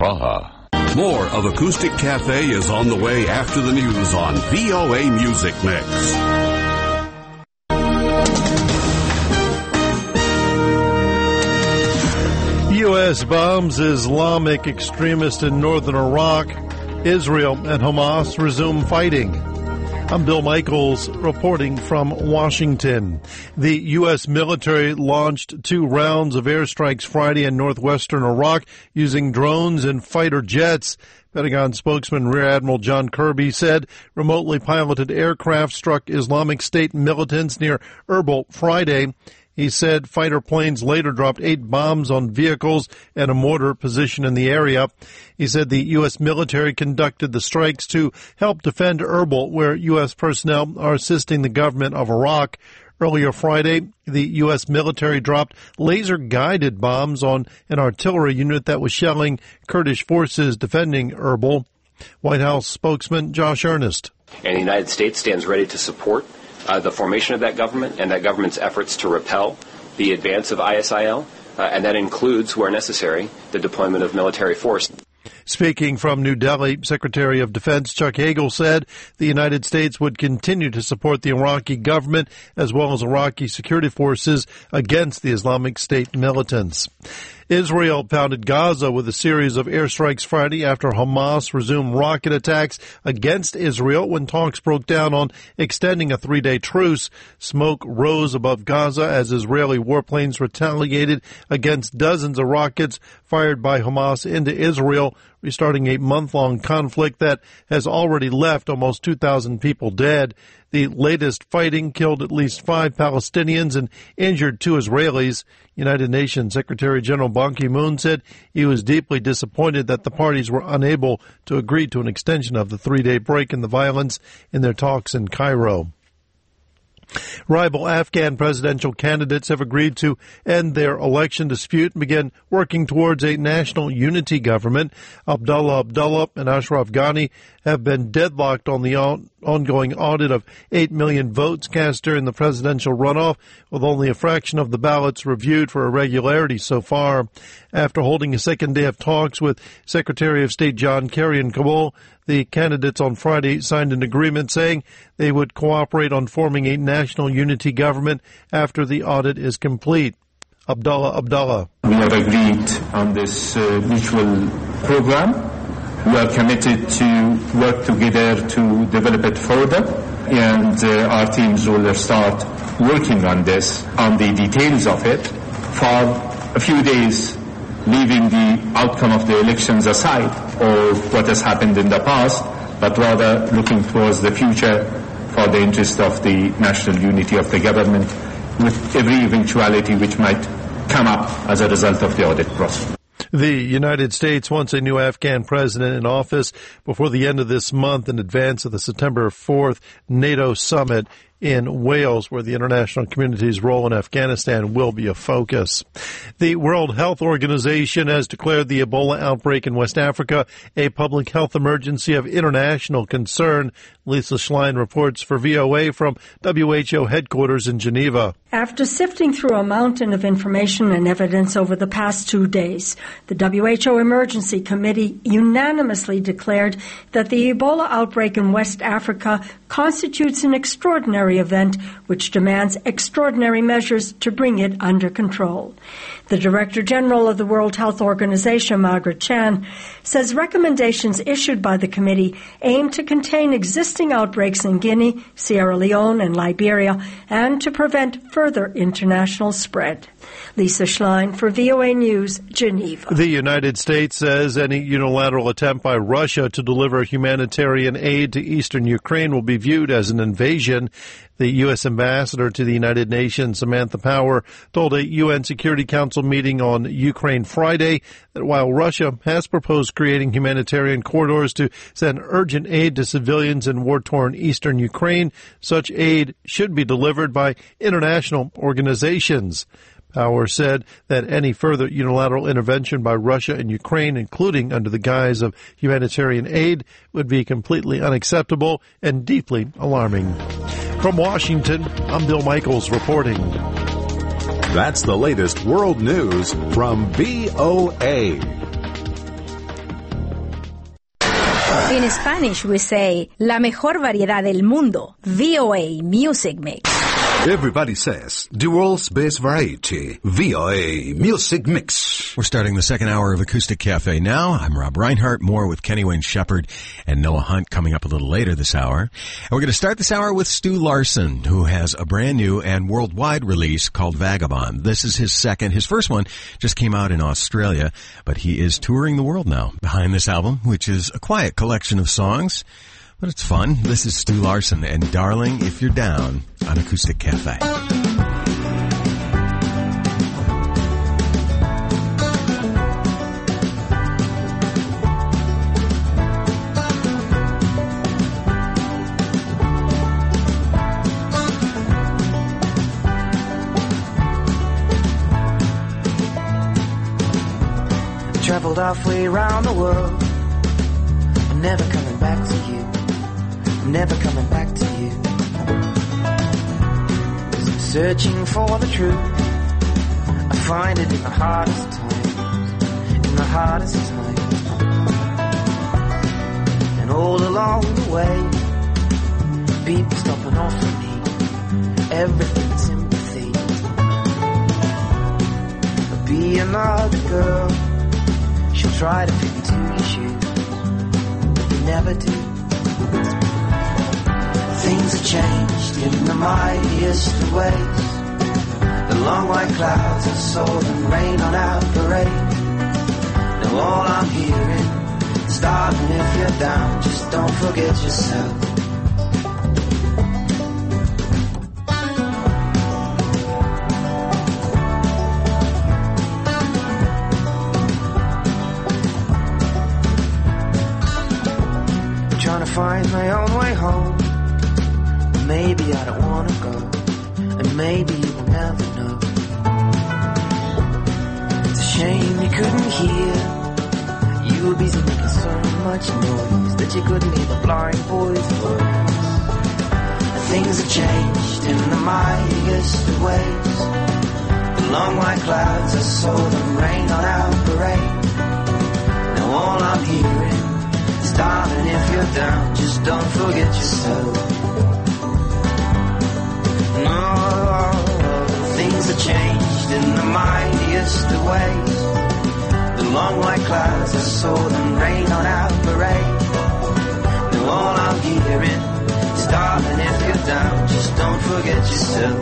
Praha. More of Acoustic Cafe is on the way after the news on VOA Music Mix. U.S. bombs Islamic extremists in northern Iraq. Israel and Hamas resume fighting. I'm Bill Michaels reporting from Washington. The U.S. military launched 2 rounds of airstrikes Friday in northwestern Iraq using drones and fighter jets. Pentagon spokesman Rear Admiral John Kirby said remotely piloted aircraft struck Islamic State militants near Erbil Friday. He said fighter planes later dropped 8 bombs on vehicles and a mortar position in the area. He said the U.S. military conducted the strikes to help defend Erbil, where U.S. personnel are assisting the government of Iraq. Earlier Friday, the U.S. military dropped laser-guided bombs on an artillery unit that was shelling Kurdish forces defending Erbil. White House spokesman Josh Earnest. And the United States stands ready to support the formation of that government and that government's efforts to repel the advance of ISIL, and that includes, where necessary, the deployment of military force. Speaking from New Delhi, Secretary of Defense Chuck Hagel said the United States would continue to support the Iraqi government as well as Iraqi security forces against the Islamic State militants. Israel pounded Gaza with a series of airstrikes Friday after Hamas resumed rocket attacks against Israel when talks broke down on extending a 3-day truce. Smoke rose above Gaza as Israeli warplanes retaliated against dozens of rockets fired by Hamas into Israel, restarting a month-long conflict that has already left almost 2,000 people dead. The latest fighting killed at least 5 Palestinians and injured 2 Israelis. United Nations Secretary General Ban Ki-moon said he was deeply disappointed that the parties were unable to agree to an extension of the 3-day break in the violence in their talks in Cairo. Rival Afghan presidential candidates have agreed to end their election dispute and begin working towards a national unity government. Abdullah Abdullah and Ashraf Ghani have been deadlocked on the ongoing audit of 8 million votes cast during the presidential runoff, with only a fraction of the ballots reviewed for irregularities so far. After holding a second day of talks with Secretary of State John Kerry in Kabul, the candidates on Friday signed an agreement saying they would cooperate on forming a national unity government after the audit is complete. Abdullah. We have agreed on this mutual program. We are committed to work together to develop it further, and our teams will start working on this, on the details of it, for a few days, leaving the outcome of the elections aside or what has happened in the past, but rather looking towards the future for the interest of the national unity of the government, with every eventuality which might come up as a result of the audit process. The United States wants a new Afghan president in office before the end of this month in advance of the September 4th NATO summit in Wales, where the international community's role in Afghanistan will be a focus. The World Health Organization has declared the Ebola outbreak in West Africa a public health emergency of international concern. Lisa Schlein reports for VOA from WHO headquarters in Geneva. After sifting through a mountain of information and evidence over the past 2 days, the WHO Emergency Committee unanimously declared that the Ebola outbreak in West Africa constitutes an extraordinary event which demands extraordinary measures to bring it under control. The Director General of the World Health Organization, Margaret Chan, says recommendations issued by the committee aim to contain existing outbreaks in Guinea, Sierra Leone, and Liberia, and to prevent further international spread. Lisa Schlein for VOA News, Geneva. The United States says any unilateral attempt by Russia to deliver humanitarian aid to eastern Ukraine will be viewed as an invasion. The U.S. ambassador to the United Nations, Samantha Power, told a UN Security Council meeting on Ukraine Friday that while Russia has proposed creating humanitarian corridors to send urgent aid to civilians in war-torn eastern Ukraine, such aid should be delivered by international organizations. Power said that any further unilateral intervention by Russia in Ukraine, including under the guise of humanitarian aid, would be completely unacceptable and deeply alarming. From Washington, I'm Bill Michaels reporting. That's the latest world news from VOA. In Spanish, we say, la mejor variedad del mundo, VOA Music Mix. Everybody says the world's best variety, VOA Music Mix. We're starting the second hour of Acoustic Cafe now. I'm Rob Reinhart, more with Kenny Wayne Shepherd and Noah Hunt coming up a little later this hour. And we're going to start this hour with Stu Larson, who has a brand new and worldwide release called Vagabond. This is his second. His first one just came out in Australia, but he is touring the world now behind this album, which is a quiet collection of songs. But it's fun. This is Stu Larson and Darling If You're Down on Acoustic Cafe. Traveled halfway around the world. I'm never coming back to you. I'm never coming back to you. 'Cause I'm searching for the truth. I find it in the hardest times. In the hardest times. And all along the way, people stopping off for me. Everything's sympathy. There'll be another girl. She'll try to fit into your shoes, but you never do. Things have changed in the mightiest of ways. The long white clouds have sold and rain on our parade. Now all I'm hearing is darling, if you're down, just don't forget yourself. Trying to find my own way home. Maybe I don't wanna go, and maybe you will never know. It's a shame you couldn't hear. You were busy making so much noise that you couldn't hear the blind boy's voice. Things have changed in the mightiest of ways. The long white clouds are sold and rain on our parade. Now all I'm hearing is darling, if you're down, just don't forget yourself. No, things have changed in the mightiest of ways. The long white clouds are sold and rain on our parade. Now all I'm hearing is darling, if you're down, just don't forget yourself.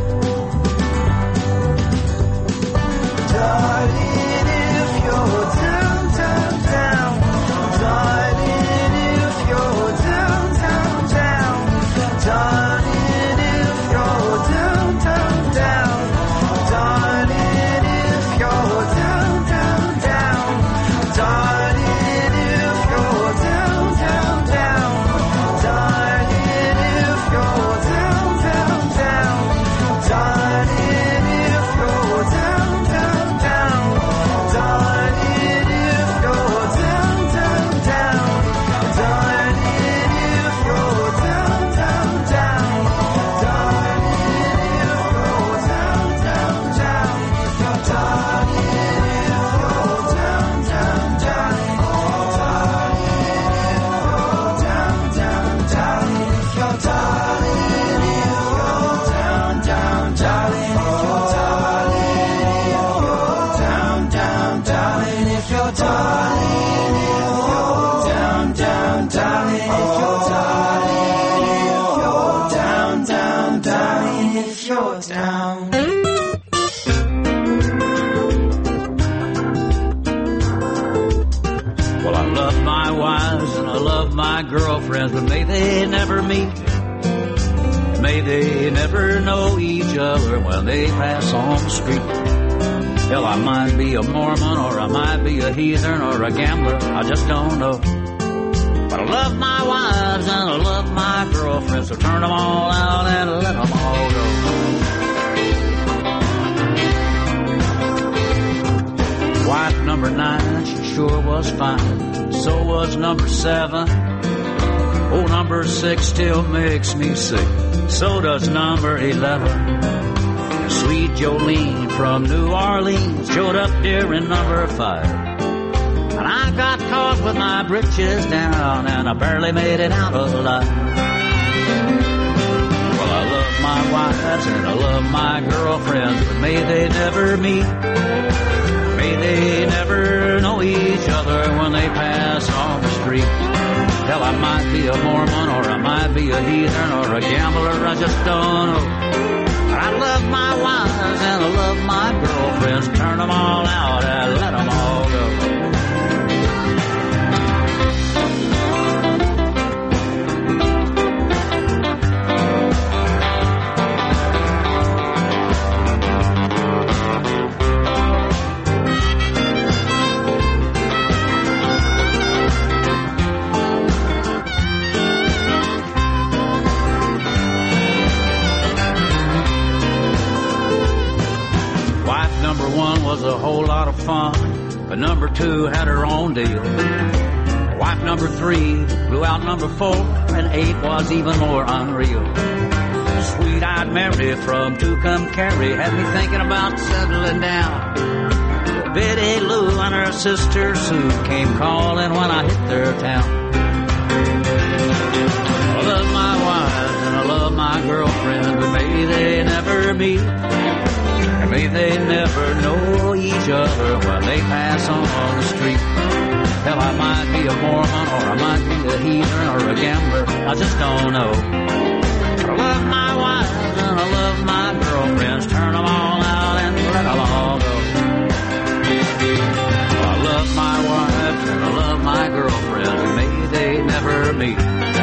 Darling, if you're down, down, down. Darling, if you're down, down, down. Darling, girlfriends, but may they never meet. May they never know each other when they pass on the street. Hell, I might be a Mormon, or I might be a heathen, or a gambler, I just don't know. But I love my wives and I love my girlfriends, so turn them all out and let them all go. Wife number 9, she sure was fine. So was number 7. Oh, number 6 still makes me sick. So does number 11. Sweet Jolene from New Orleans showed up during number 5. And I got caught with my britches down and I barely made it out alive. Well, I love my wives and I love my girlfriends, but may they never meet. May they never know each other when they pass on the street. Hell, I might be a Mormon or I might be a heathen or a gambler, I just don't know. I love my wives and I love my girlfriends. Turn them all out and let them all go. Number one was a whole lot of fun, but number two had her own deal. Wife number three blew out number four, and 8 was even more unreal. Sweet-eyed Mary from Tucumcari had me thinking about settling down. Betty Lou and her sister Sue came calling when I hit their town. I love my wife and I love my girlfriend, but may they never meet. And may they never know each other when they pass on the street. Hell, I might be a Mormon or I might be a heathen or a gambler, I just don't know. But I love my wife and I love my girlfriends. Turn them all out and let them all go. I love my wife and I love my girlfriends. May they never meet.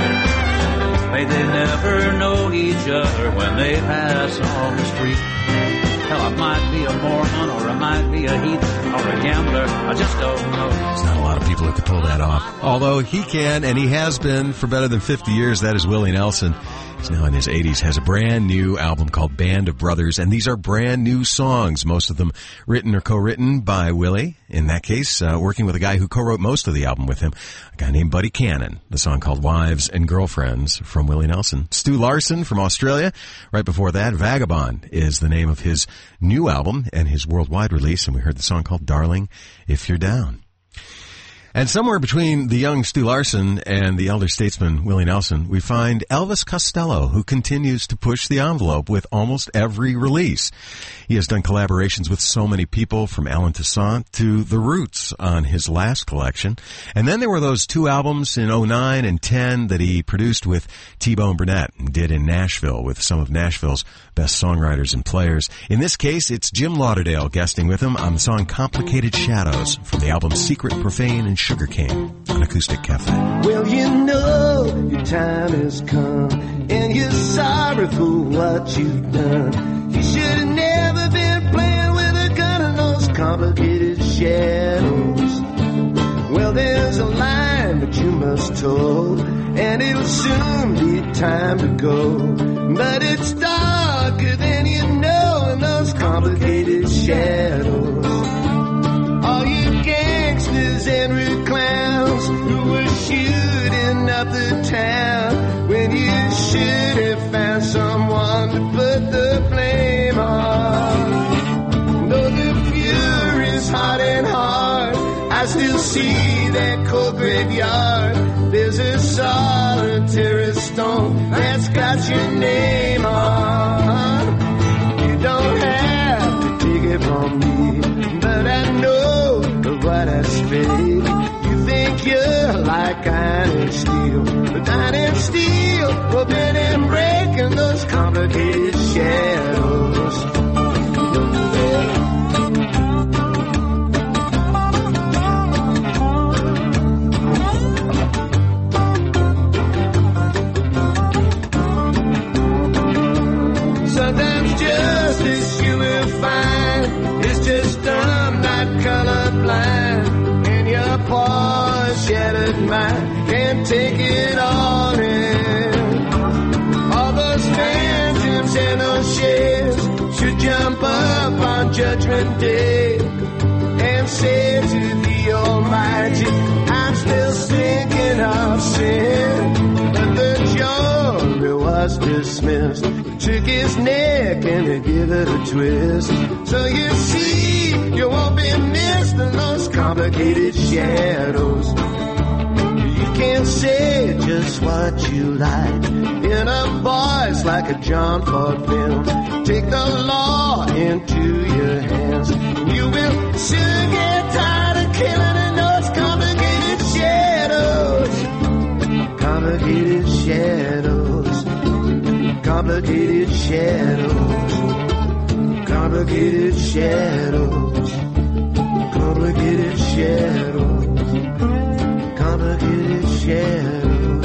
May they never know each other when they pass on the street. Hell, I might be a Mormon or I might be a heathen or a gambler, I just don't know. There's not a lot of people who can pull that off. Although he can, and he has been for better than 50 years. That is Willie Nelson. He's now in his 80s, has a brand new album called Band of Brothers, and these are brand new songs, most of them written or co-written by Willie. In that case, working with a guy who co-wrote most of the album with him, a guy named Buddy Cannon. The song called Wives and Girlfriends from Willie Nelson. Stu Larson from Australia. Right before that, Vagabond is the name of his new album and his worldwide release, and we heard the song called Darling, If You're Down. And somewhere between the young Stu Larson and the elder statesman Willie Nelson, we find Elvis Costello, who continues to push the envelope with almost every release. He has done collaborations with so many people, from Alan Toussaint to The Roots on his last collection. And then there were those 2 albums in 2009 and 10 that he produced with T-Bone Burnett and did in Nashville with some of Nashville's best songwriters and players. In this case, it's Jim Lauderdale guesting with him on the song Complicated Shadows from the album Secret, Profane, and Sugar Cane on Acoustic Cafe. Well, you know your time has come, and you're sorry for what you've done. You should have never been playing with a gun in those complicated shadows. Well, there's a line that you must toe, and it'll soon be time to go. But it's darker than you know in those complicated shadows. All you gangsters and rude clowns who were shooting up the town when you should have found someone to put the blame on. Though the fury's hot and hard, I still see that cold graveyard. There's a solitary stone that's got your name on. You don't have to take it from me, but I know what I speak. You think you're like iron and steel, but iron and steel will bend and break in those complicated shadows. Sometimes justice you will find is just dumb, not colorblind. And your poor shattered mind can't take it all in. All those phantoms and those shades should jump up on Judgment Day and say to the Almighty, I'm still thinking of sin. But the jury was dismissed. Took his neck and they give it a twist. So you see, you won't be missed in those complicated shadows. You can't say just what you like in a voice like a John Ford film. Take the law into your hands. You will soon get tired of killing in those complicated shadows. Complicated shadows. Complicated shadows. Complicated shadows. Complicated shadows. Complicated shadows.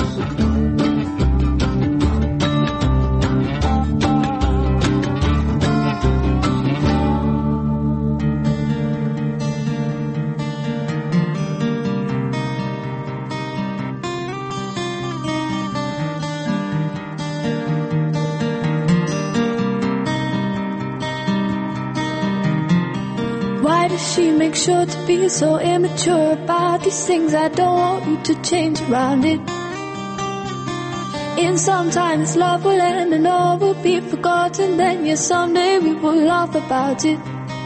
She makes sure to be so immature about these things. I don't want you to change around it. And sometimes love will end and all will be forgotten. Then yes, someday we will laugh about it.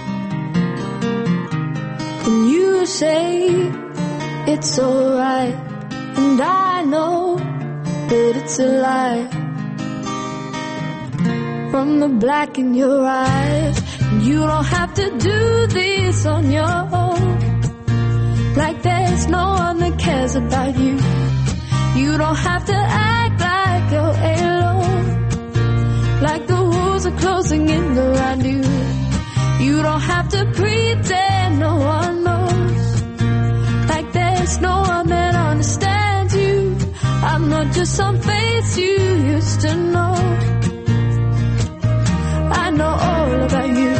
And you say it's alright, and I know that it's a lie. From the black in your eyes, you don't have to do this on your own. Like there's no one that cares about you. You don't have to act like you're alone. Like the walls are closing in around you. You don't have to pretend no one knows. Like there's no one that understands you. I'm not just some face you used to know. I know all about you.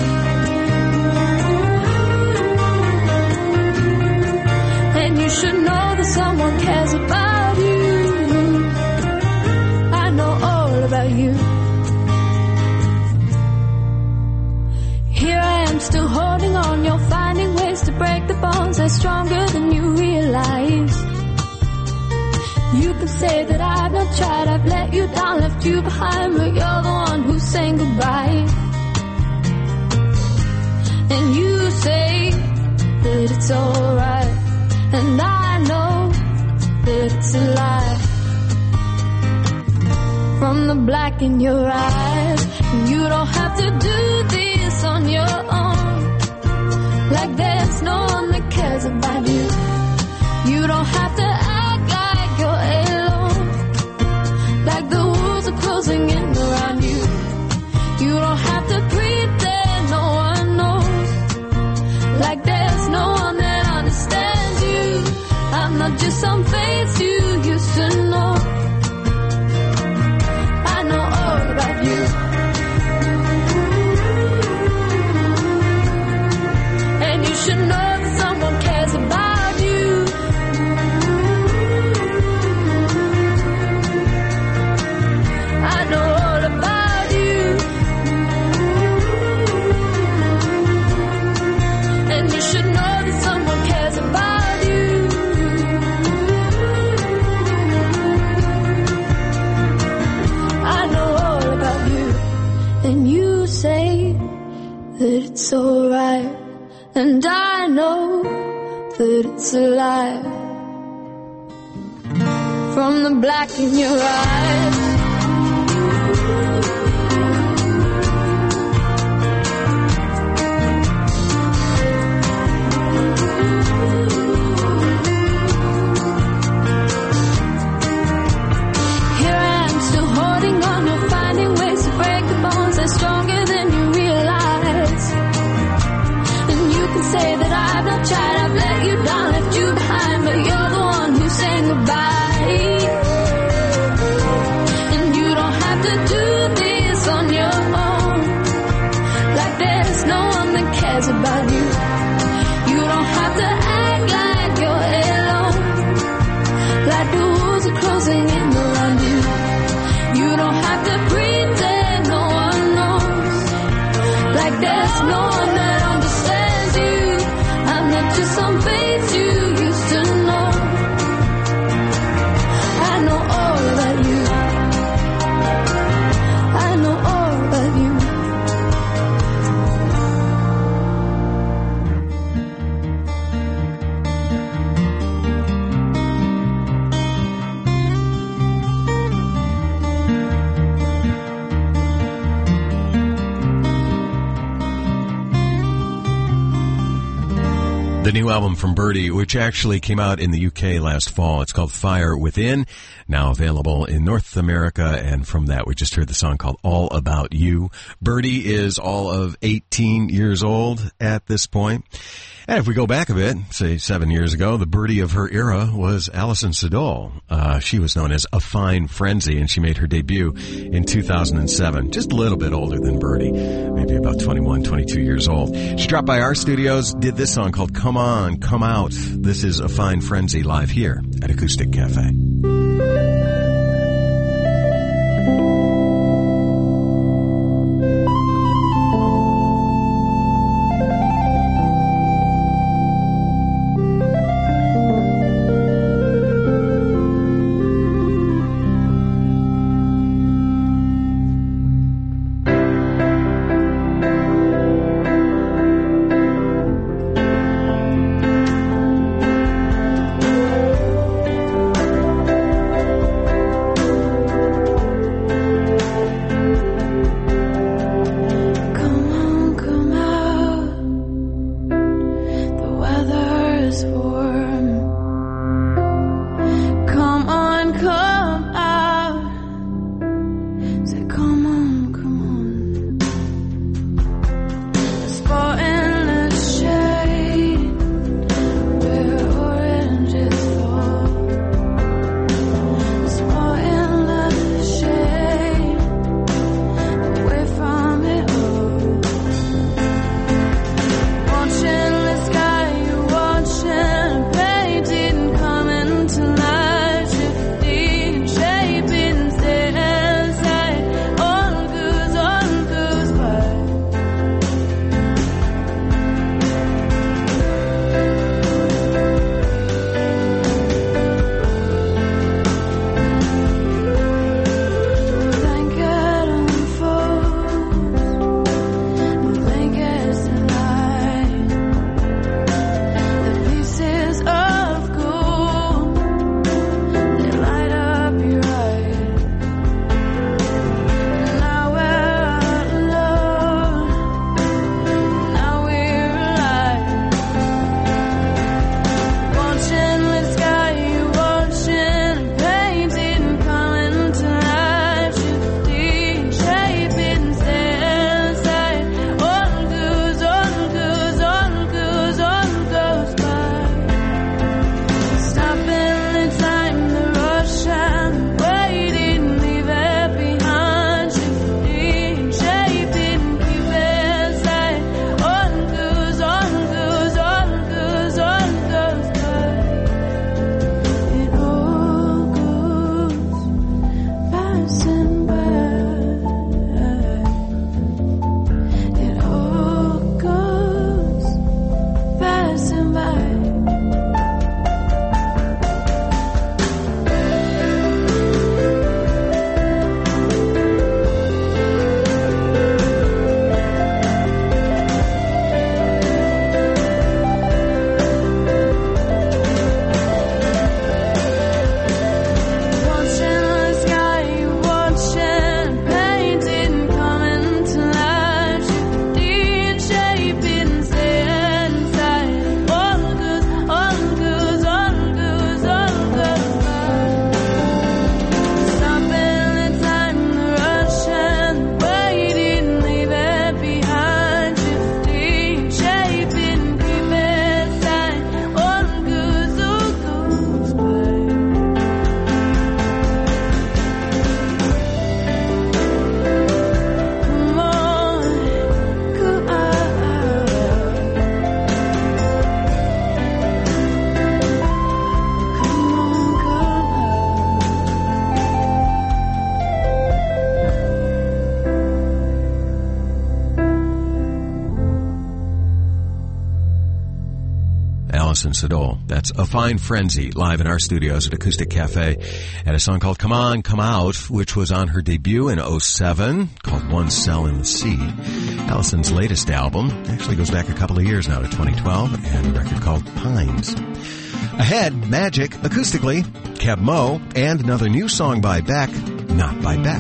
And you should know that someone cares about you. I know all about you. Here I am still holding on. You're finding ways to break the bonds. They're stronger than you realize. You can say that I've not tried. I've let you down, left you behind. But you're the one who's saying goodbye. And you say that it's alright, and I know that it's a lie. From the black in your eyes, and you don't have to do this on your own. Like there's no one that cares about you. You don't have to act like you're alone. Like the walls are closing in around you. You don't have to pretend no one knows. Like there's no one that understands you. I'm not just some face you used to know. I know all about you. And you should know that someone cares about you. I know all about you. And you should know that someone cares about you. I know all about you. And you say that it's alright, and I know that it's a lie. From the black in your eyes, here I am still holding on. You're finding ways to break the bonds. They're stronger than you realize. And you can say that I've not tried. I've let you down, left you behind. But you're the one who's saying goodbye. new album from Birdie, which actually came out in the UK last fall. It's called Fire Within, now available in North America, and from that we just heard the song called All About You. Birdie is all of 18 years old at this point. And if we go back a bit, say 7 years ago, the Birdie of her era was Alison Sudol. She was known as A Fine Frenzy, and she made her debut in 2007. Just a little bit older than Birdie, maybe about 21, 22 years old. She dropped by our studios, did this song called Come On, Come Out. This is A Fine Frenzy live here at Acoustic Cafe. Alison Sudol. That's A Fine Frenzy, live in our studios at Acoustic Cafe, and a song called Come On, Come Out, which was on her debut in 2007, called One Cell in the Sea. Alison's latest album actually goes back a couple of years now to 2012, and a record called Pines. Ahead, Magic, acoustically, Keb Mo, and another new song by Beck, Not by Beck.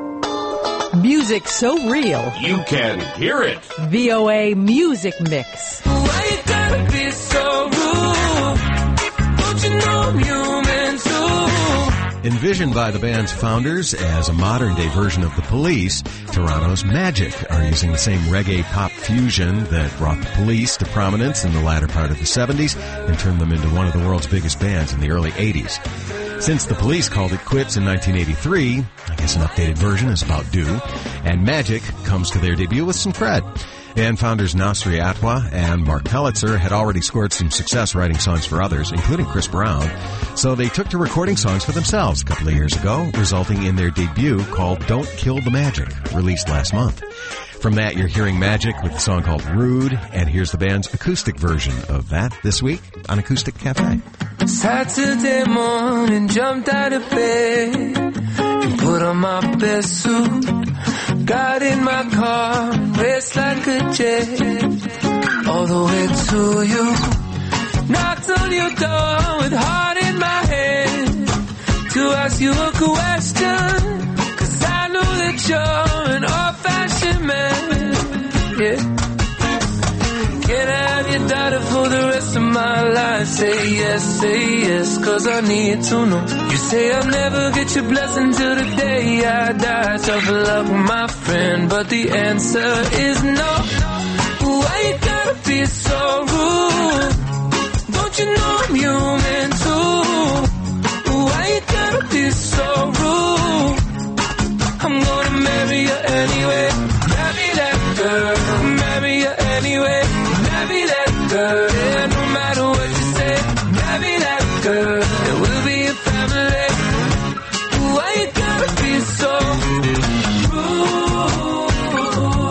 Music so real. You can hear it. VOA Music Mix. Why you gotta be so I'm human too. Envisioned by the band's founders as a modern-day version of The Police, Toronto's Magic are using the same reggae pop fusion that brought The Police to prominence in the latter part of the 70s and turned them into one of the world's biggest bands in the early 80s. Since The Police called it quits in 1983, I guess an updated version is about due, and Magic comes to their debut with some cred. Band founders Nasri Atwa and Mark Pellitzer had already scored some success writing songs for others, including Chris Brown, so they took to recording songs for themselves a couple of years ago, resulting in their debut called Don't Kill the Magic, released last month. From that, you're hearing Magic with the song called Rude, and here's the band's acoustic version of that this week on Acoustic Cafe. Saturday morning, jumped out of bed and put on my best suit. Got in my car and raced like a jet all the way to you. Knocked on your door with heart in my hand to ask you a question, 'cause I know that you're an old-fashioned man. Yeah. Can I have your daughter for the rest of my life? Say yes, 'cause I need to know. You say I'll never get your blessing till the day I die. Tough luck, my friend, but the answer is no. Why you gotta be so rude? Don't you know I'm human too? Why you gotta be so rude? I'm gonna marry you anyway. Marry that girl, marry you anyway. Marry that girl, yeah, no matter what you say. Marry that girl, and we'll be a family. Why you gotta be so rude?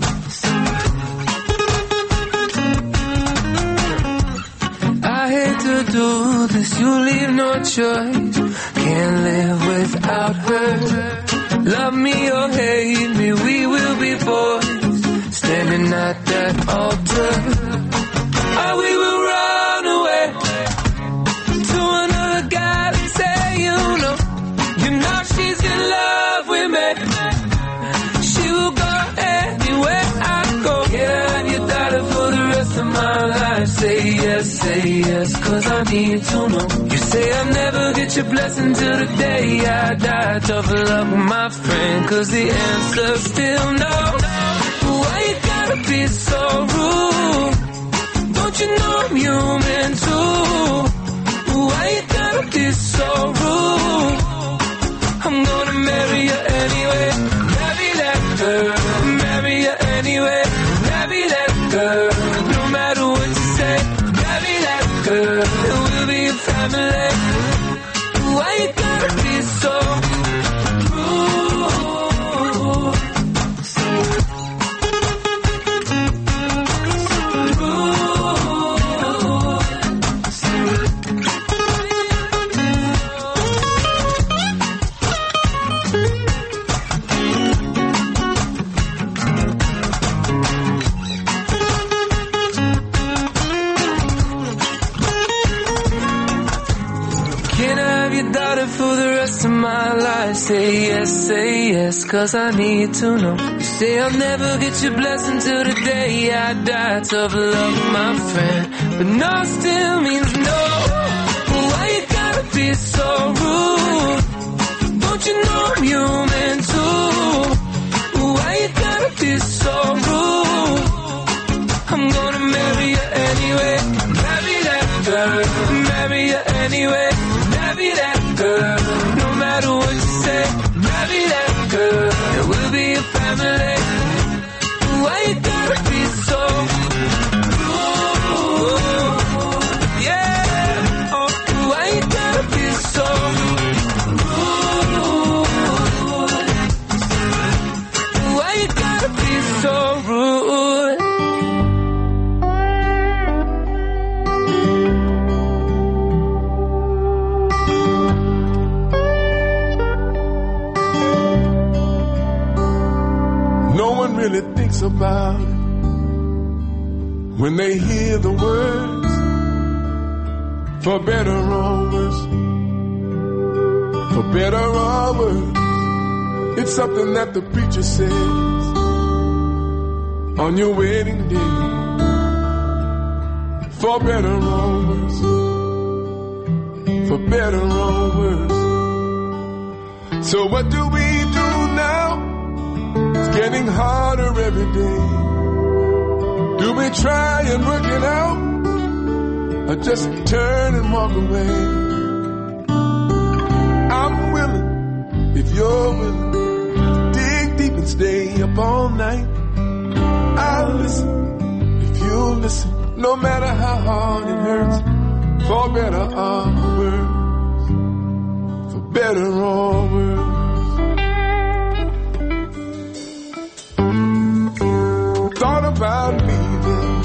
I hate to do this, you leave no choice. Can't live without her. Love me or hate me, we will be boys, standing at that altar. Or we will run away to another guy and say, you know she's in love with me. She will go anywhere I go. Can I have your daughter for the rest of my life? Say yes, 'cause I need to know. You say I'll never get your blessing till the day I die. Tough luck, my friend, 'cause the answer's still no. Why you gotta be so rude? Don't you know I'm human too? Why you gotta be so rude? I'm gonna marry you anyway. Marry that girl, marry you anyway. Marry that girl, no matter what you say. Marry that girl, and we'll be a family. Why you gotta be so for the rest of my life? Say yes, 'cause I need to know. You say I'll never get your blessing till the day I die. Tough love, my friend, but no still means no. Why you gotta be so rude? Don't you know I'm human too? Why you gotta be so rude? I'm gonna marry you anyway. Marry that girl, marry you anyway. Marry that girl, no matter what you say. Marry that girl, and we'll be a family. Why you gotta be so rude? Yeah, why you gotta be so rude? Why you gotta be so rude? Really thinks about it when they hear the words, for better or worse, for better or worse. It's something that the preacher says on your wedding day, for better or worse. for better or worse. So what do we do now? It's getting harder every day. Do we try and work it out, or just turn and walk away? I'm willing, if you're willing, dig deep and stay up all night. I'll listen, if you'll listen, no matter how hard it hurts, for better or worse, for better or worse. Thought about leaving,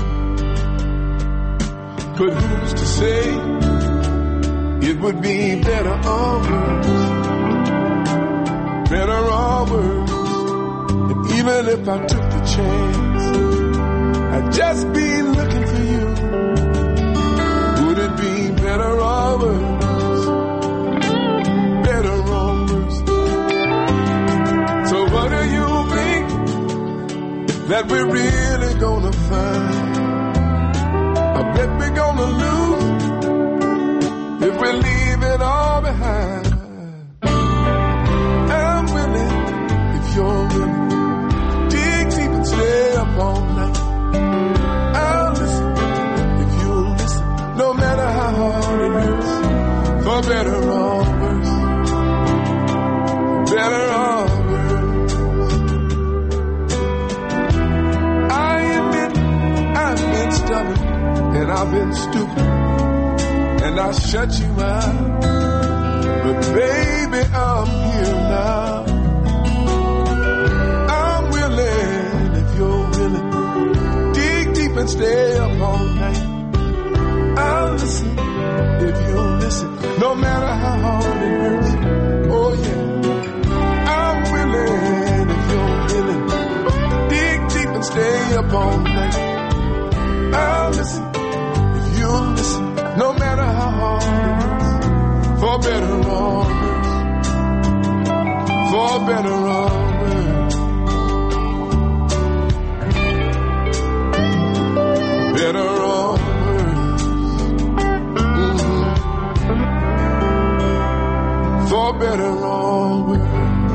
but who's to say it would be better or worse? Better or worse. And even if I took the chance, I'd just be looking for you. Would it be better or worse? Better or worse. So what do you think that we're really gonna find? I bet we're gonna lose if we leave it all behind. I'm willing, if you're willing, dig deep and stay up all night. I'll listen, if you'll listen, no matter how hard it hurts, for better or worse, better or worse. I admit I've been stubborn and I've been stupid, and I shut you out. But baby, I'm here now. I'm willing, if you're willing, dig deep and stay up all night. I'll listen, if you'll listen, no matter how hard it hurts. Oh yeah, I'm willing, if you're willing, dig deep and stay up all night. I'll listen, if you'll listen, no matter how hard it hurts, for better or worse, for better or worse, better or worse, for better or worse.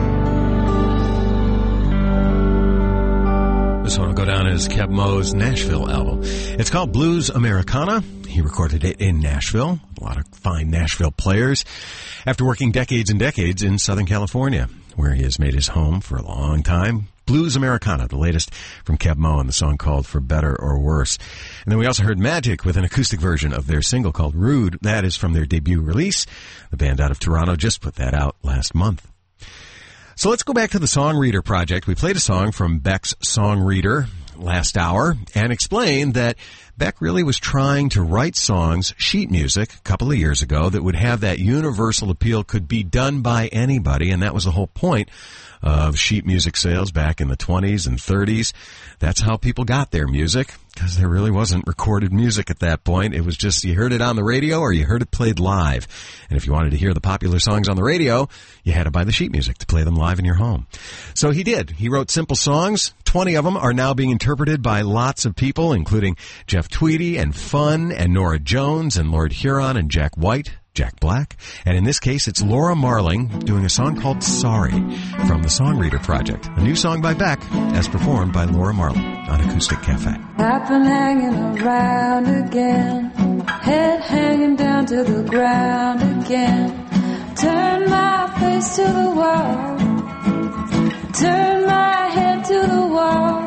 This one will go down as Keb Mo's Nashville album. It's called Blues Americana. He recorded it in Nashville. A lot of fine Nashville players. After working decades and decades in Southern California, where he has made his home for a long time. Blues Americana, the latest from Keb Mo, and the song called For Better or Worse. And then we also heard Magic with an acoustic version of their single called Rude. That is from their debut release. The band out of Toronto just put that out last month. So let's go back to the Songreader Project. We played a song from Beck's Songreader last hour and explained that Beck really was trying to write songs, sheet music, a couple of years ago that would have that universal appeal, could be done by anybody, and that was the whole point of sheet music sales back in the 20s and 30s. That's how people got their music, because there really wasn't recorded music at that point. It was just you heard it on the radio or you heard it played live. And if you wanted to hear the popular songs on the radio, you had to buy the sheet music to play them live in your home. So he did. He wrote simple songs. 20 of them are now being interpreted by lots of people, including Jeff Tweedy and Fun and Nora Jones and Lord Huron and Jack White, Jack Black, and in this case it's Laura Marling doing a song called Sorry from the Songreader Project, a new song by Beck as performed by Laura Marling on Acoustic Cafe. I've been hanging around again, head hanging down to the ground again. Turn my face to the wall, turn my head to the wall.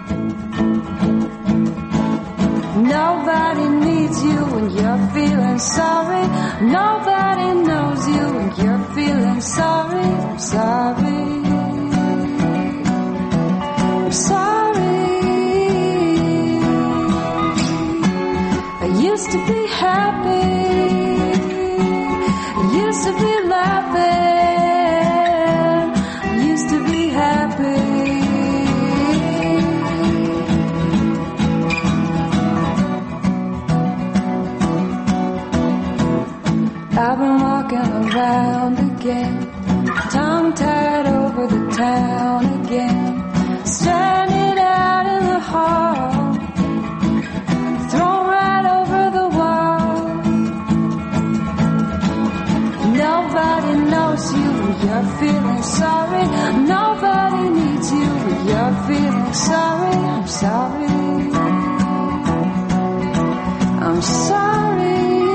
Nobody needs you when you're feeling sorry. Nobody knows you when you're feeling sorry. I'm sorry. I'm sorry. I used to be happy. I used to be laughing. I used to be happy. I've been walking around again, tongue-tied over the town again, stranded out in the hall, thrown right over the wall. Nobody knows you when you're feeling sorry. Nobody needs you when you're feeling sorry. I'm sorry. I'm sorry.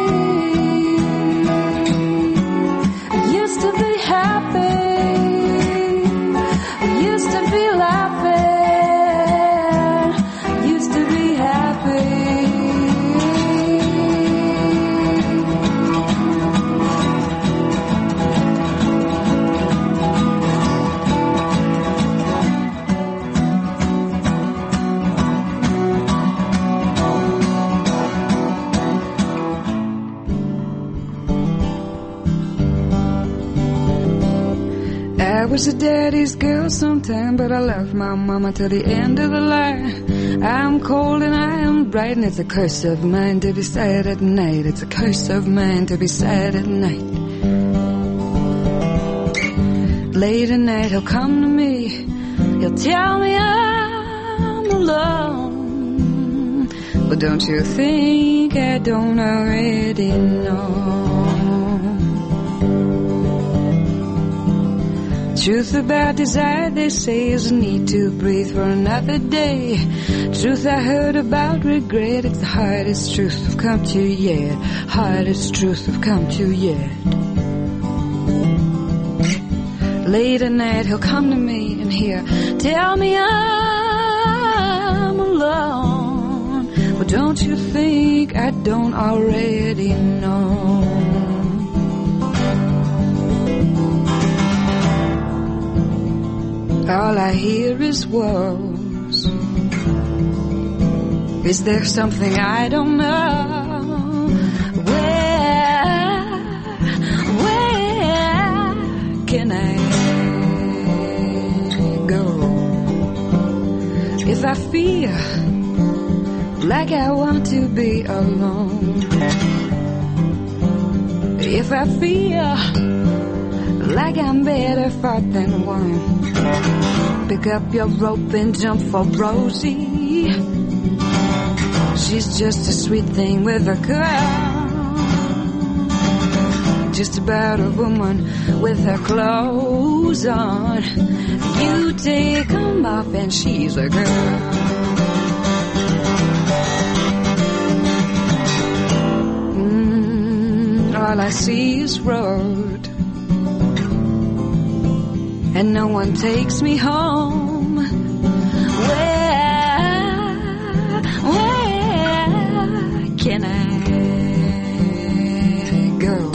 I used to be happy. I used to be laughing. I used to be happy. I was a daddy's girl sometime, but I left my mama till the end of the line. I'm cold and I am bright, and it's a curse of mine to be sad at night. It's a curse of mine to be sad at night. Late at night he'll come to me, he'll tell me I'm alone. But don't you think I don't already know? Truth about desire, they say, is a need to breathe for another day. Truth I heard about regret, it's the hardest truth I've come to yet. Hardest truth I've come to yet. Late at night he'll come to me and he'll tell me I'm alone. But don't you think I don't already know? All I hear is woes. Is there something I don't know? Where can I go? If I feel like I want to be alone, if I feel like I'm better fought than won, pick up your rope and jump for Rosie. She's just a sweet thing with a curl, just about a woman with her clothes on. You take 'em off and she's a girl. All I see is road, and no one takes me home. Where can I go?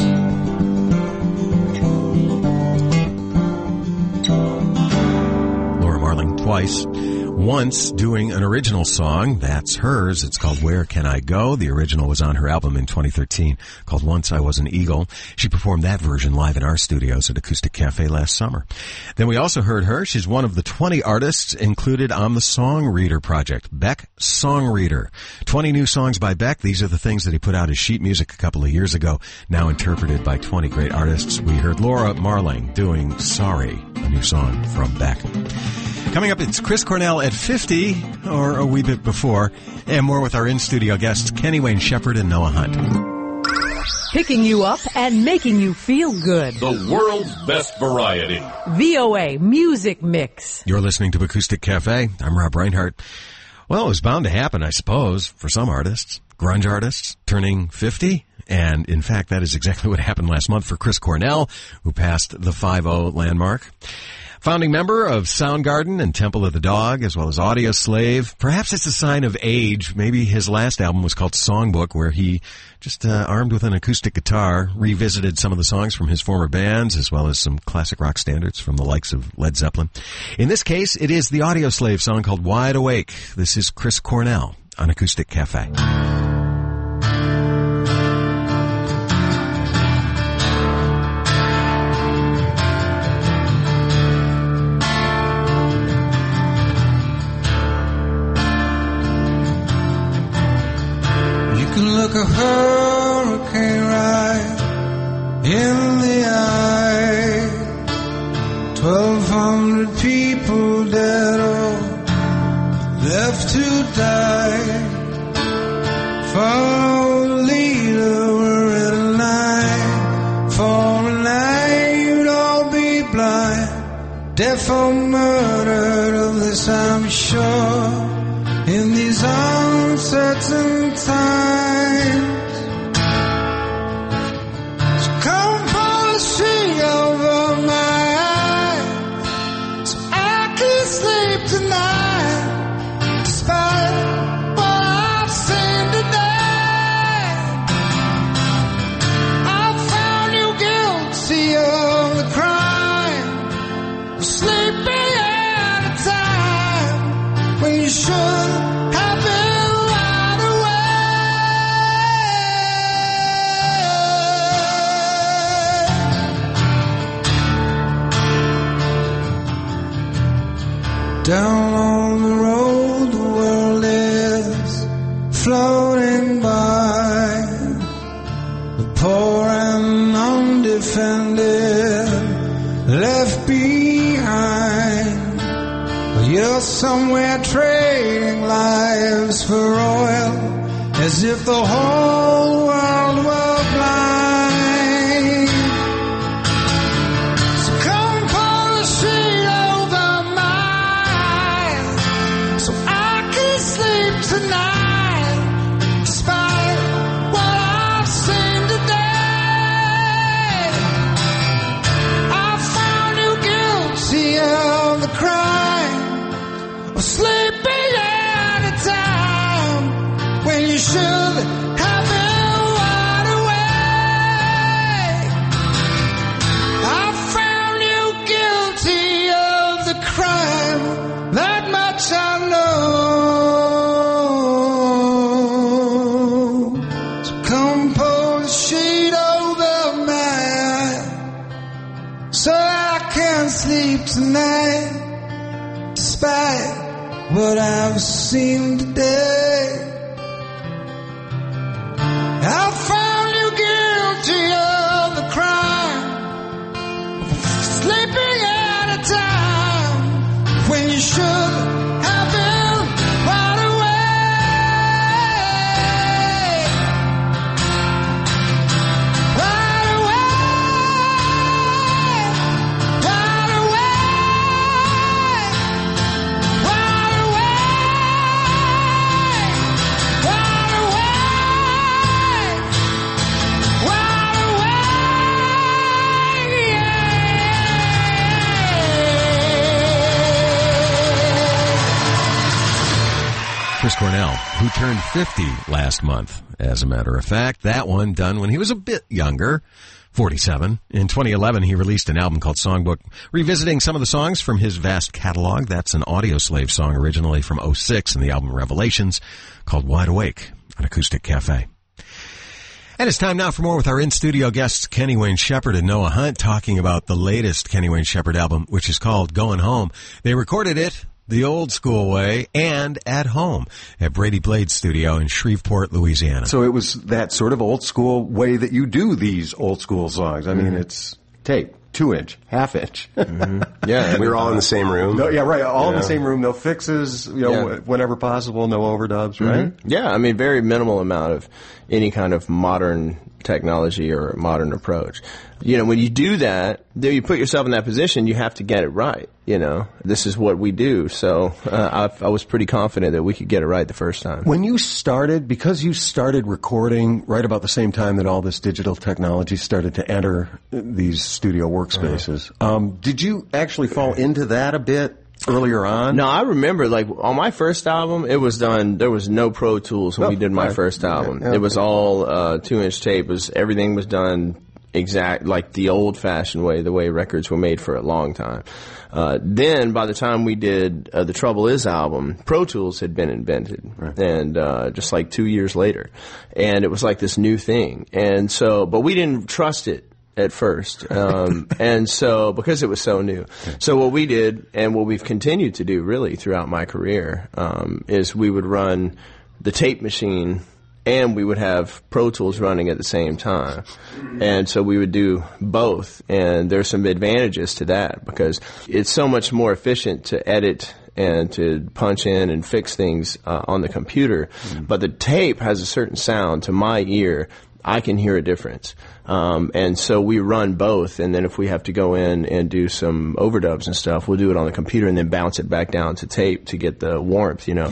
Laura Marling twice. Once doing an original song, that's hers. It's called Where Can I Go? The original was on her album in 2013 called Once I Was an Eagle. She performed that version live in our studios at Acoustic Cafe last summer. Then we also heard her. She's one of the 20 artists included on the Songreader project. Beck Songreader. 20 new songs by Beck. These are the things that he put out as sheet music a couple of years ago, now interpreted by 20 great artists. We heard Laura Marling doing Sorry, a new song from Beck. Coming up, it's Chris Cornell at 50, or a wee bit before, and more with our in-studio guests, Kenny Wayne Shepherd and Noah Hunt. Picking you up and making you feel good. The world's best variety. VOA Music Mix. You're listening to Acoustic Cafe. I'm Rob Reinhardt. Well, it was bound to happen, I suppose, for some artists. Grunge artists turning 50. And, in fact, that is exactly what happened last month for Chris Cornell, who passed the 50 landmark. Founding member of Soundgarden and Temple of the Dog, as well as Audio Slave. Perhaps it's a sign of age. Maybe his last album was called Songbook, where he, just armed with an acoustic guitar, revisited some of the songs from his former bands, as well as some classic rock standards from the likes of Led Zeppelin. In this case, it is the Audio Slave song called Wide Awake. This is Chris Cornell on Acoustic Cafe. Look a hurricane right in the eye. 1,200 people dead or left to die. Follow the leader, we're in line for a night. death or murder, of this I'm sure, in these uncertain times. So come pour the shade over my eyes, so I can sleep tonight, despite what I've seen today. I found you guilty of the crime, sleeping at a time when you should have been wide awake. Down on the road the world is floating by, the poor and undefended left behind. You're somewhere trading lives for oil, as if the whole world were blind. So come pour the shade over my eyes, so I can sleep tonight, despite what I've seen today. I found you guilty of the crime, sleeping at a time when you should have been wide awake. I found you guilty of the crime, that much I know. So come pour the shade over my eyes, so I can sleep tonight, despite what I've seen today. I found you guilty of the crime, sleeping at a time when you should have been wide awake. Wide awake. Wide awake. Wide Chris Cornell, who turned 50 last month. As a matter of fact, that one done when he was a bit younger, 47. In 2011, he released an album called Songbook, revisiting some of the songs from his vast catalog. That's an Audioslave song originally from 06 in the album Revelations, called Wide Awake on Acoustic Cafe. And it's time now for more with our in-studio guests, Kenny Wayne Shepherd and Noah Hunt, talking about the latest Kenny Wayne Shepherd album, which is called Going Home. They recorded it the old school way and at home at Brady Blade Studio in Shreveport, Louisiana. So it was that sort of old school way that you do these old school songs. I mean, it's tape, 2-inch, half-inch. Yeah, and we were all in the same room. No, yeah, right. All in the same room. No fixes, whenever possible. No overdubs, right? Yeah, I mean, very minimal amount of any kind of modern technology or modern approach. You know, when you do that, you put yourself in that position, you have to get it right. You know, this is what we do. So I was pretty confident that we could get it right the first time. When you started, because you started recording right about the same time that all this digital technology started to enter these studio workspaces, did you actually fall into that a bit earlier on? No, I remember, like, on my first album, it was done, there was no Pro Tools when we did my first album. It was all 2-inch tape. Everything was done exact, like the old-fashioned way, the way records were made for a long time. Then, by the time we did The Trouble Is album, Pro Tools had been invented, and just like 2 years later. And it was like this new thing. And so, but we didn't trust it at first. And so, because it was so new. So what we did, and what we've continued to do really throughout my career, is we would run the tape machine and we would have Pro Tools running at the same time. And so we would do both. And there's some advantages to that because it's so much more efficient to edit and to punch in and fix things on the computer. But the tape has a certain sound to my ear I can hear a difference. And so we run both, and then if we have to go in and do some overdubs and stuff, we'll do it on the computer and then bounce it back down to tape to get the warmth, you know.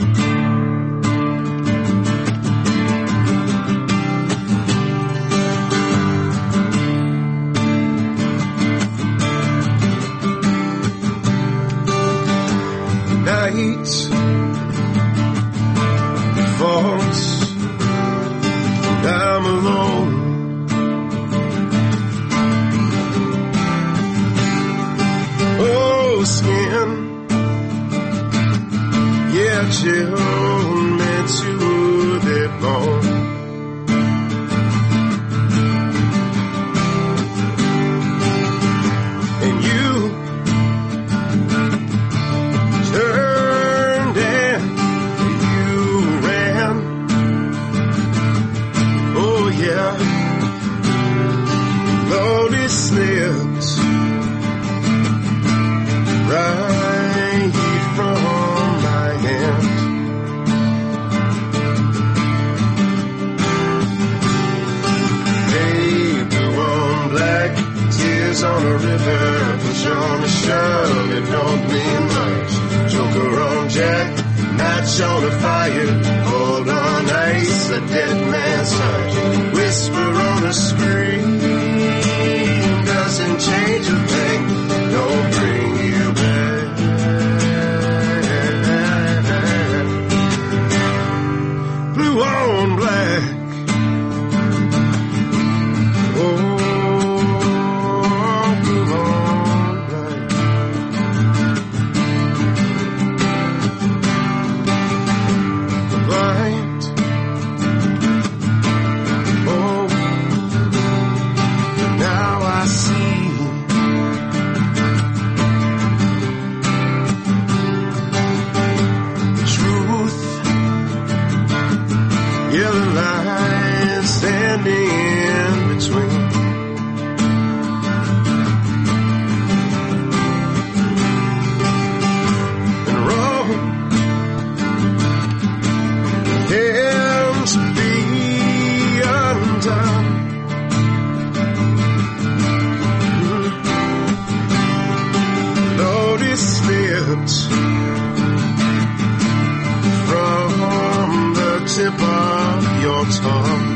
Nights falls, I'm alone. Oh, skin, yeah, chill me to the bone. And you turned and you ran. Oh, yeah, loaded slips right from my hand. Hey, blue on black, tears on a river, push on a shove, it don't mean much. Joker on Jack, match on a fire, hold on ice, a dead man's touch. Whisper on a screen, doesn't change a thing, don't bring you back. Blue on black. Oh, blue on black. Blind. Oh, now I see. Yeah, the line standing in between. And wrong can't be undone. Notice slipped from the tip of your tongue.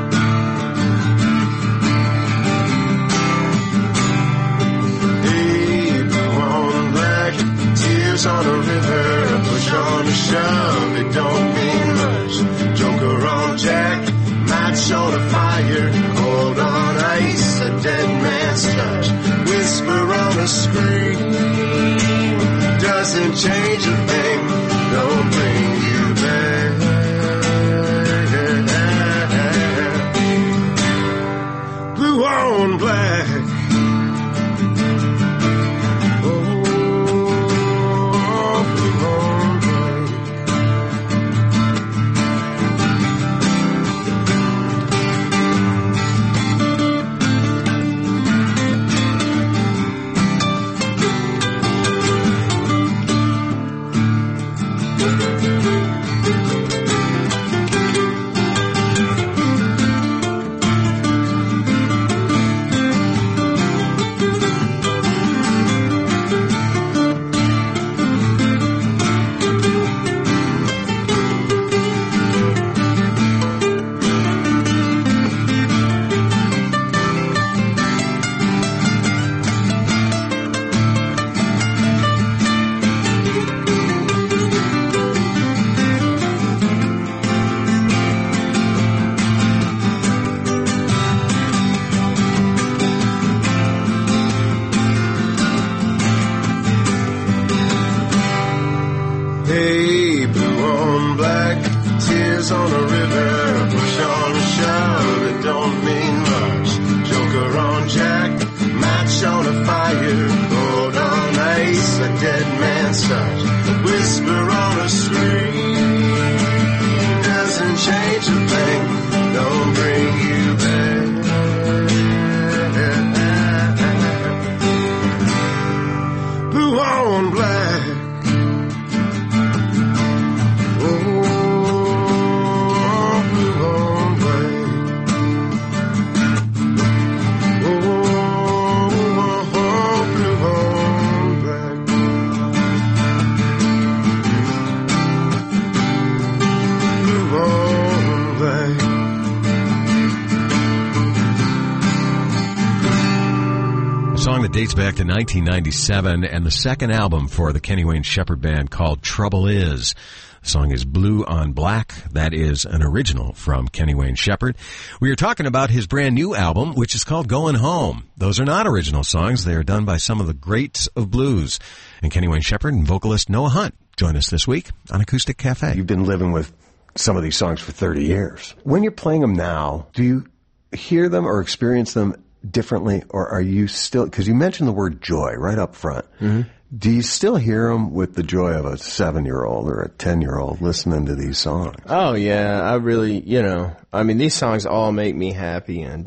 Hey, blue on black, tears on a river, push on a shove, it don't mean much. Joker on Jack, match on a fire, hold on ice, a dead man's touch. Whisper on a screen, doesn't change a thing, don't bring you back. Blue on black. Oh, blue on black. song that dates back to 1997 and the second album for the Kenny Wayne Shepherd Band called Trouble Is. The song is Blue on Black. That is an original from Kenny Wayne Shepherd. We are talking about his brand new album, which is called Going Home. Those are not original songs. They are done by some of the greats of blues. And Kenny Wayne Shepherd and vocalist Noah Hunt join us this week on Acoustic Cafe. You've been living with some of these songs for 30 years. When you're playing them now, do you hear them or experience them differently, or are you still, because you mentioned the word joy right up front. Mm-hmm. Do you still hear them with the joy of a 7-year-old or a 10-year-old listening to these songs? Oh, yeah. I really, these songs all make me happy. And,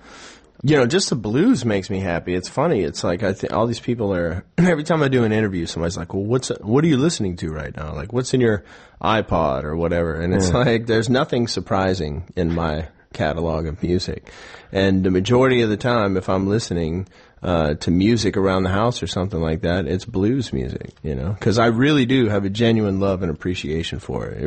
just the blues makes me happy. It's funny. It's like all these people are, every time I do an interview, somebody's like, well, what are you listening to right now? Like, what's in your iPod or whatever? And it's like, there's nothing surprising in my catalog of music. And the majority of the time, if I'm listening to music around the house or something like that, it's blues music, because I really do have a genuine love and appreciation for it.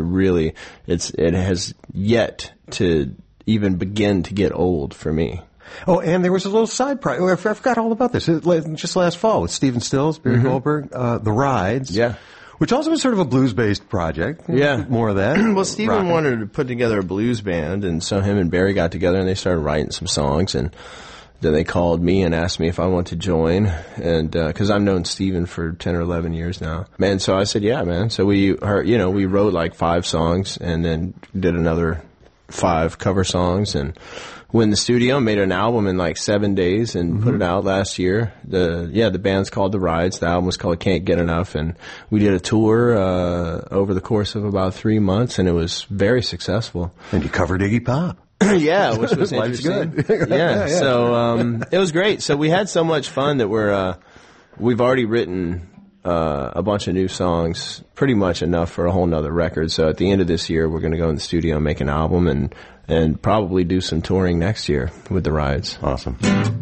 It has yet to even begin to get old for me. Oh, and there was a little side project. I forgot all about this. Just last fall with Stephen Stills, Barry Goldberg, The Rides. Yeah. Which also was sort of a blues-based project. Yeah. More of that. Well, Stephen wanted to put together a blues band, and so him and Barry got together and they started writing some songs, and then they called me and asked me if I wanted to join, and because I've known Stephen for 10 or 11 years now. Man, so I said, yeah, man. So we wrote like 5 songs and then did another 5 cover songs, and went in the studio, made an album in like 7 days and put it out last year. The band's called The Rides. The album was called Can't Get Enough, and we did a tour over the course of about 3 months, and it was very successful. And you covered Iggy Pop. Yeah, which was interesting. Good. Yeah, so it was great. So we had so much fun that we've already written a bunch of new songs, pretty much enough for a whole nother record. So at the end of this year, we're going to go in the studio and make an album and probably do some touring next year with The Rides. Awesome.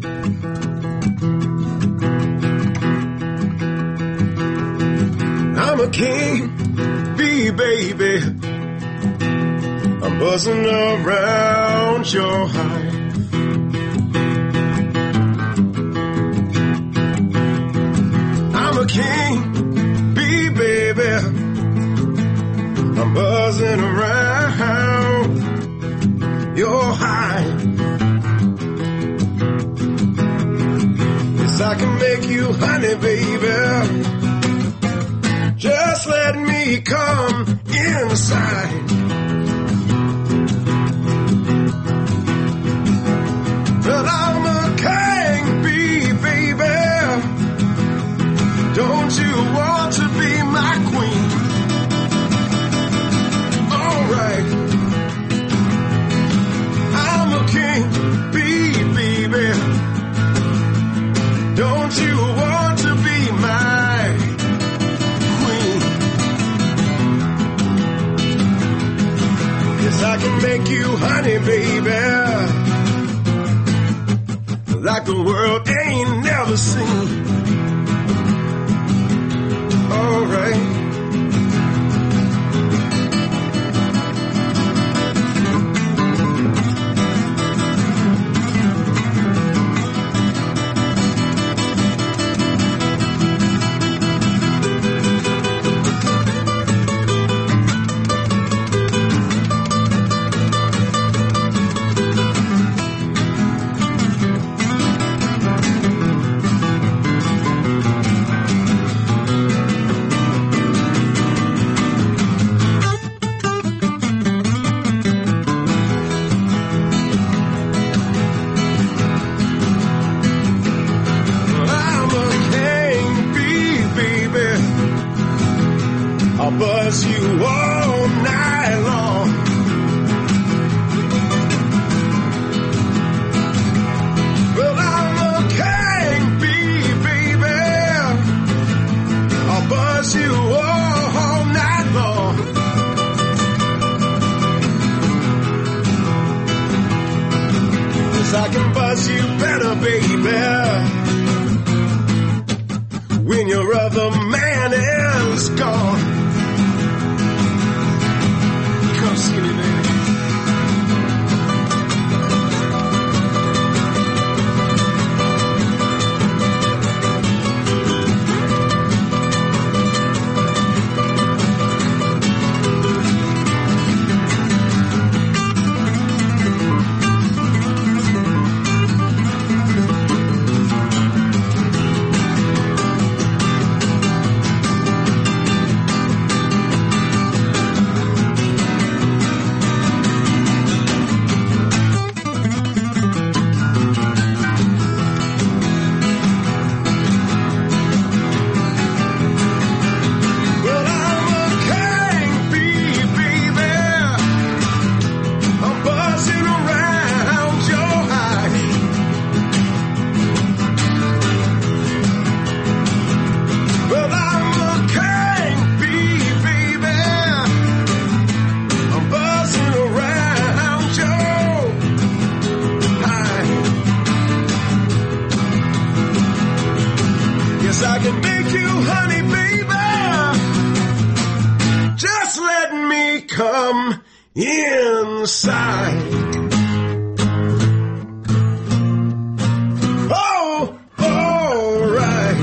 I'm a king bee, baby. I'm buzzing around your hive. I'm a king bee, baby. I'm buzzing around your hive. Yes, I can make you honey, baby. Just let me come inside. But I'm a king bee, baby. Don't you want to be my queen? Alright. I'm a king bee, baby. Don't you want to be my queen? Yes, I can make you honey, baby, like the world ain't never seen. All right. Buzz you all night long. Well, I'm a king bee, baby. I'll buzz you all night long. Yes, I can buzz you better, baby, when your other man is gone. Yes, I can make you honey, baby. Just let me come inside. Oh, all right.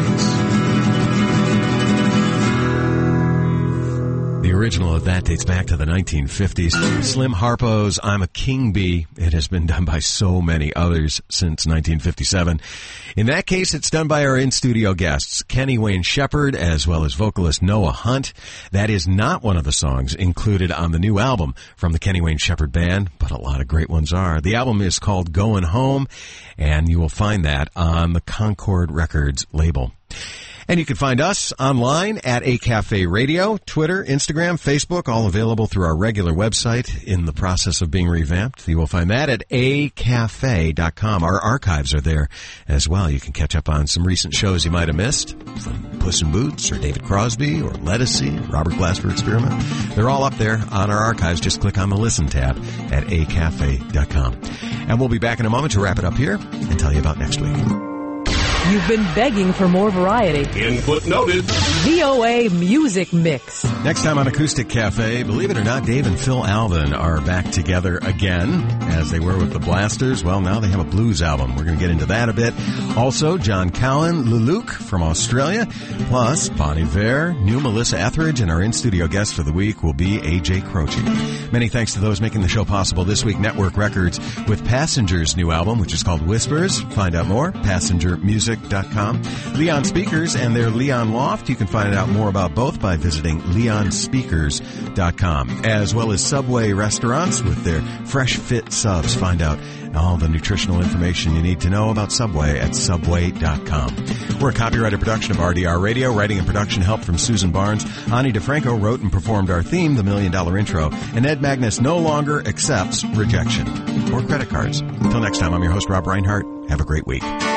The original of that dates back to the 1950s. Slim Harpo's I'm a King Bee. It has been done by so many others since 1957. In that case, it's done by our in-studio guests, Kenny Wayne Shepherd, as well as vocalist Noah Hunt. That is not one of the songs included on the new album from the Kenny Wayne Shepherd Band, but a lot of great ones are. The album is called Goin' Home, and you will find that on the Concord Records label. And you can find us online at A Cafe Radio, Twitter, Instagram, Facebook, all available through our regular website in the process of being revamped. You will find that at acafe.com. Our archives are there as well. You can catch up on some recent shows you might have missed, from Puss in Boots or David Crosby or Lettucey, Robert Glasper Experiment. They're all up there on our archives. Just click on the Listen tab at acafe.com. And we'll be back in a moment to wrap it up here and tell you about next week. You've been begging for more variety. Input noted. VOA Music Mix. Next time on Acoustic Cafe, believe it or not, Dave and Phil Alvin are back together again, as they were with the Blasters. Well, now they have a blues album. We're going to get into that a bit. Also, John Cowan, Leluc from Australia, plus Bon Iver, new Melissa Etheridge, and our in-studio guest for the week will be A.J. Croce. Many thanks to those making the show possible this week. Network Records with Passenger's new album, which is called Whispers. Find out more, passengermusic.com. Leon Speakers and their Leon Loft. You can find out more about both by visiting leonspeakers.com, as well as Subway Restaurants with their Fresh Fit Subs. Find out all the nutritional information you need to know about Subway at subway.com. We're a copyrighted production of RDR Radio. Writing and production help from Susan Barnes. Ani DeFranco wrote and performed our theme, The $1 Million Intro. And Ed Magnus no longer accepts rejection or credit cards. Until next time, I'm your host, Rob Reinhart. Have a great week.